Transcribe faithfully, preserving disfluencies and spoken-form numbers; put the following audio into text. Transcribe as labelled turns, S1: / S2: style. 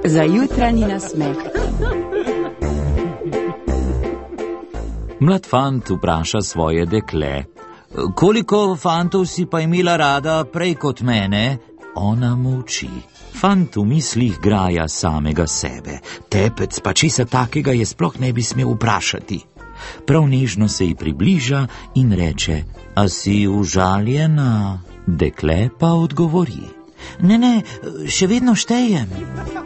S1: za jutranji nasmeh.
S2: Mlad fant vpraša svoje dekle: koliko fantov si pa imela rada prej kot mene? Ona molči. Fant v mislih graja samega sebe. Tepec pa česa takega je sploh ne bi smel vprašati. Prav nežno se ji približa in reče: a si užaljena? Dekle pa odgovori: ne, ne, še vedno štejem.